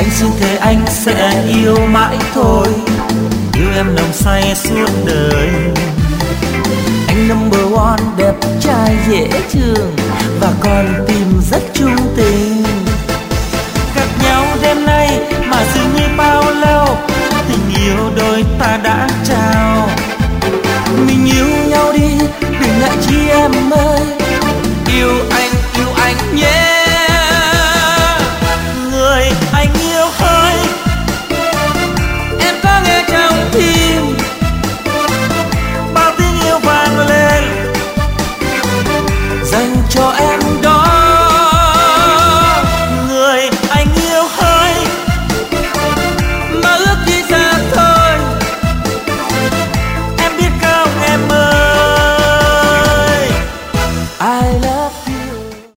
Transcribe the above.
Anh xin thề anh sẽ yêu mãi thôi, yêu em nồng say suốt đời. Anh number one, đẹp trai dễ thương và còn tim rất